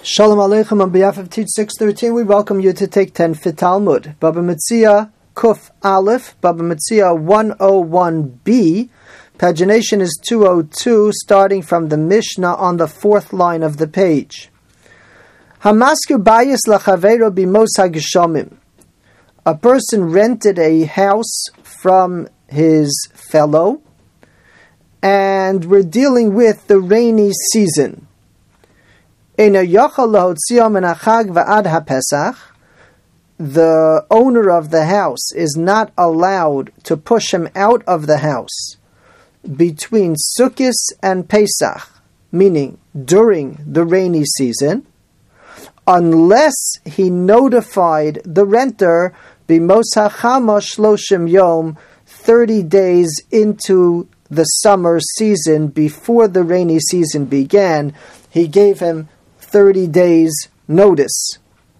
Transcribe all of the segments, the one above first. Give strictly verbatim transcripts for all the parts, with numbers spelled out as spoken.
Shalom Aleichem. On behalf of Teach six thirteen, we welcome you to take ten for Talmud. Baba Metzia Kuf Aleph, Baba Metzia one oh one b. Pagination is two oh two, starting from the Mishnah on the fourth line of the page. Hamaskir bayis lachavero bimos hageshomim. A person rented a house from his fellow, and we're dealing with the rainy season. The owner of the house is not allowed to push him out of the house between Sukkot and Pesach, meaning during the rainy season, unless he notified the renter b'mos hachama shloshim yom, thirty days into the summer season before the rainy season began. He gave him thirty days notice.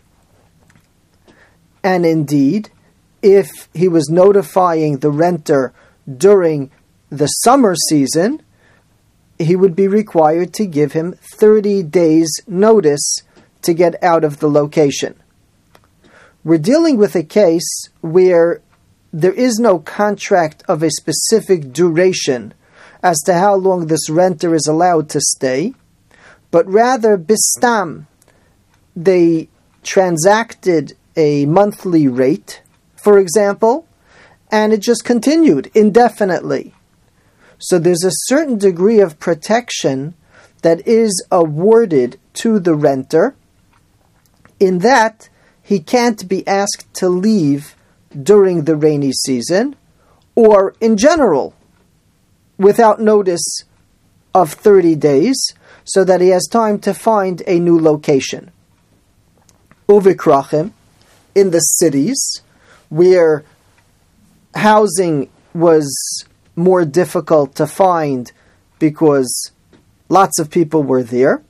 And indeed, if he was notifying the renter during the summer season, he would be required to give him thirty days notice to get out of the location. We're dealing with a case where there is no contract of a specific duration as to how long this renter is allowed to stay, but rather bistam, they transacted a monthly rate, for example, and it just continued indefinitely. So there's a certain degree of protection that is awarded to the renter, in that he can't be asked to leave during the rainy season, or in general, without notice of thirty days, so that he has time to find a new location. Uvikrachim, in the cities, where housing was more difficult to find because lots of people were there,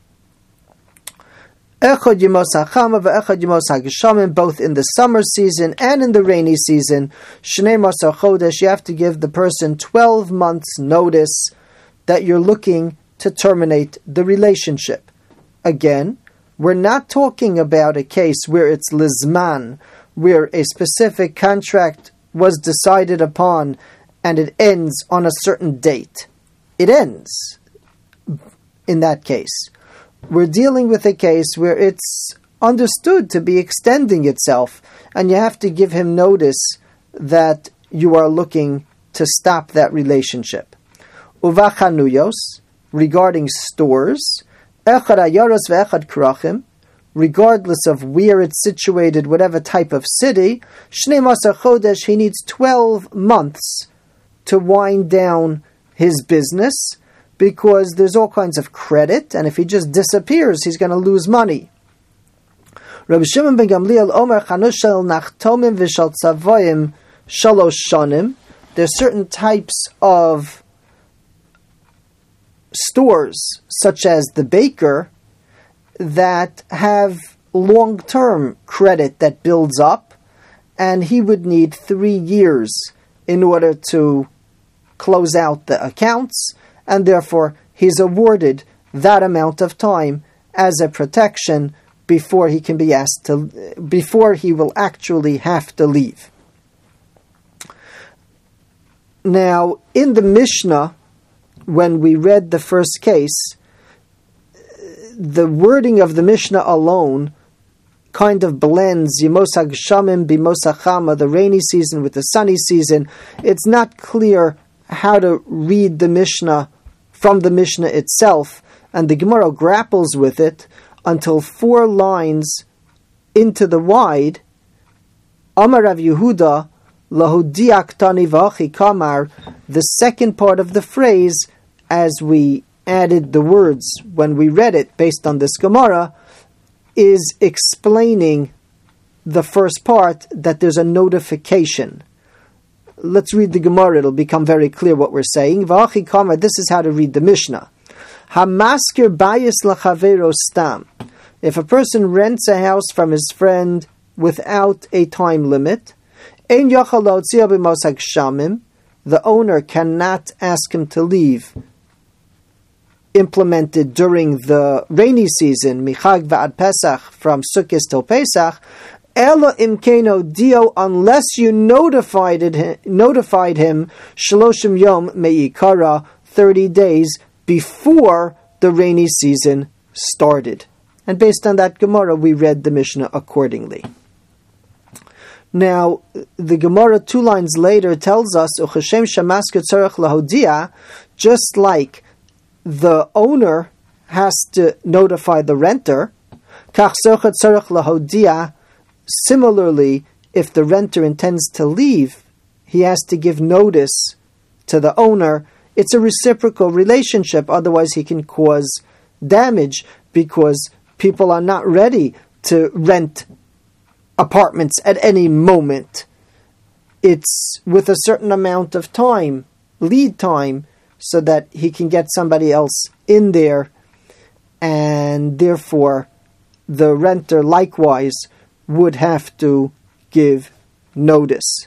both in the summer season and in the rainy season, you have to give the person twelve months notice that you're looking to terminate the relationship. Again, we're not talking about a case where it's lizman, where a specific contract was decided upon and it ends on a certain date. It ends in that case. We're dealing with a case where it's understood to be extending itself, and you have to give him notice that you are looking to stop that relationship. Uvachanuyos, regarding stores, echad ayaros ve'echad krachim, regardless of where it's situated, whatever type of city, shnei masar chodesh, he needs twelve months to wind down his business, because there's all kinds of credit, and if he just disappears, he's going to lose money. Rabbi Shimon ben Gamliel Omer chanush shel nachtomim v'shel tzavoim shalosh shanim. There's certain types of stores, such as the baker, that have long-term credit that builds up, and he would need three years in order to close out the accounts, and therefore he's awarded that amount of time as a protection before he can be asked to, before he will actually have to leave. Now, in the Mishnah, when we read the first case, the wording of the Mishnah alone kind of blends Yemos HaGeshamim b'Mos HaChama, the rainy season with the sunny season. It's not clear how to read the Mishnah from the Mishnah itself, and the Gemara grapples with it until four lines into the wide. Amar Rav Yehuda Lahodiak Tani V'Achi Kamar, the second part of the phrase, as we added the words when we read it based on this Gemara, is explaining the first part, that there's a notification. Let's read the Gemara, it'll become very clear what we're saying. V'Achi Kamar, this is how to read the Mishnah. Hamaskir bayis lachavero stam. If a person rents a house from his friend without a time limit, ein yachal laotzia b'mos hageshamim, the owner cannot ask him to leave implemented during the rainy season, Michag va'ad Pesach, from Sukkot till Pesach, Elo imkeno dio, unless you notified it, notified him, shloshim yom me'ikara, thirty days before the rainy season started. And based on that Gemara, we read the Mishnah accordingly. Now, the Gemara two lines later tells us, Uchashem shamasker tzarech lahodia, just like the owner has to notify the renter, kach tzarech lahodia, similarly, if the renter intends to leave, he has to give notice to the owner. It's a reciprocal relationship, otherwise he can cause damage because people are not ready to rent apartments at any moment. It's with a certain amount of time, lead time, so that he can get somebody else in there, and therefore the renter likewise would have to give notice.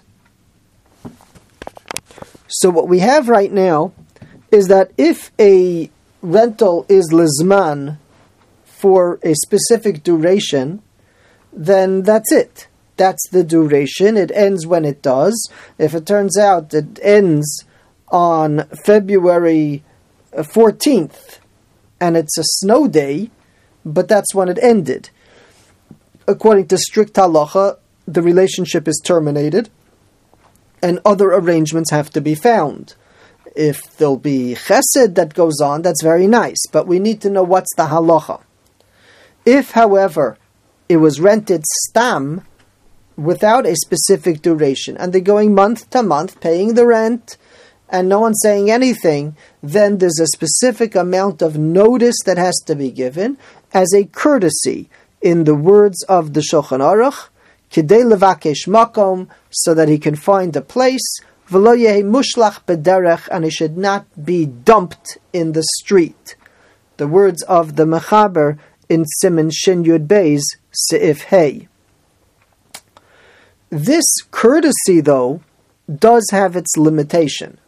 So what we have right now is that if a rental is lizman for a specific duration, then that's it. That's the duration. It ends when it does. If it turns out it ends on February fourteenth and it's a snow day, but that's when it ended, according to strict halacha, the relationship is terminated and other arrangements have to be found. If there'll be chesed that goes on, that's very nice, but we need to know what's the halacha. If, however, it was rented stam without a specific duration, and they're going month to month, paying the rent, and no one's saying anything, then there's a specific amount of notice that has to be given as a courtesy, in the words of the Shulchan Aruch, kidei levakesh makom, so that he can find a place, v'lo yehi mushlach bederech, and he should not be dumped in the street. The words of the Mechaber in Siman Shin Yud Beis Seif Hey. This courtesy, though, does have its limitation.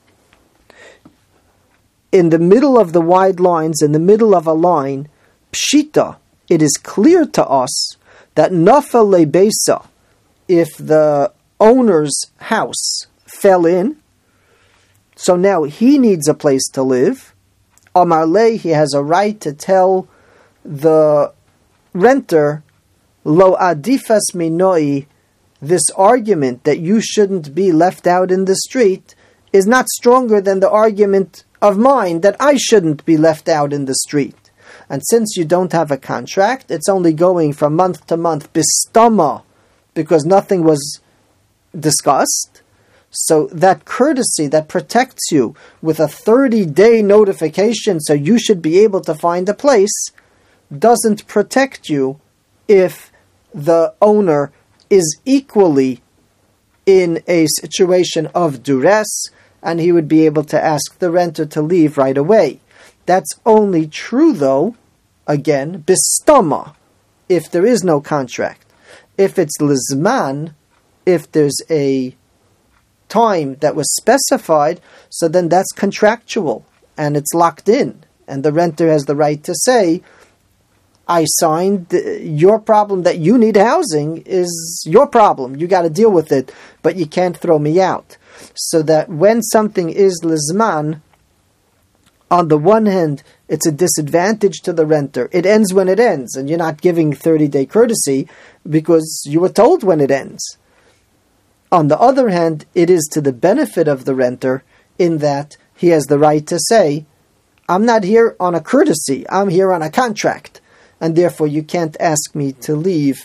In the middle of the wide lines, in the middle of a line, pshita, it is clear to us that nafal lebeisa, if the owner's house fell in, so now he needs a place to live, Amar le, he has a right to tell the renter, lo adifas minoi, this argument that you shouldn't be left out in the street is not stronger than the argument of mine that I shouldn't be left out in the street. And since you don't have a contract, it's only going from month to month bistama, because nothing was discussed. So that courtesy that protects you with a thirty-day notification, so you should be able to find a place, doesn't protect you if the owner is equally in a situation of duress, and he would be able to ask the renter to leave right away. That's only true, though, again, bistama, if there is no contract. If it's lizman, if there's a time that was specified, so then that's contractual, and it's locked in, and the renter has the right to say, I signed, your problem that you need housing is your problem, you got to deal with it, but you can't throw me out. So that when something is lizman, on the one hand, it's a disadvantage to the renter. It ends when it ends, and you're not giving thirty-day courtesy because you were told when it ends. On the other hand, it is to the benefit of the renter in that he has the right to say, I'm not here on a courtesy, I'm here on a contract, and therefore you can't ask me to leave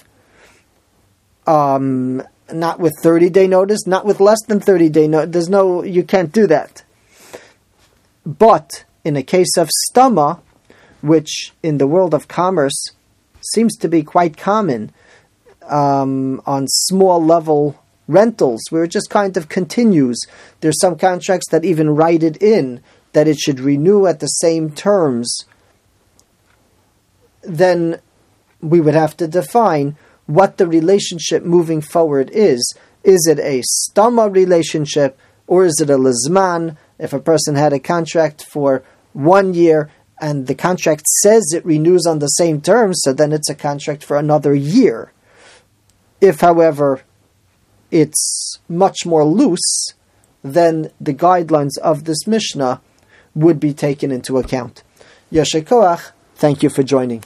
um, not with thirty-day notice, not with less than thirty-day notice. There's no, you can't do that. But in a case of stama, which in the world of commerce seems to be quite common um, on small level rentals, where it just kind of continues. There's some contracts that even write it in, that it should renew at the same terms. Then we would have to define what the relationship moving forward is. Is it a stama relationship, or is it a lizman? If a person had a contract for one year and the contract says it renews on the same terms, so then it's a contract for another year. If, however, it's much more loose, then the guidelines of this Mishnah would be taken into account. Yasher Koach, thank you for joining.